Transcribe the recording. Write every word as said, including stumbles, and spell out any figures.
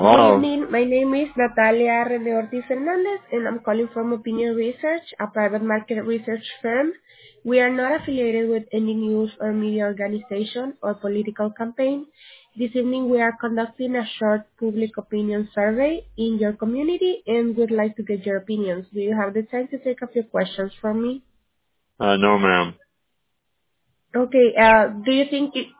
Good Hello. evening. My name is Natalia Rende Ortiz Hernandez, and I'm calling from Opinion Research, a private market research firm. We are not affiliated with any news or media organization or political campaign. This evening, we are conducting a short public opinion survey in your community and would like to get your opinions. Do you have the time to take a few questions from me? Uh, no, ma'am. Okay. Uh, do you think it,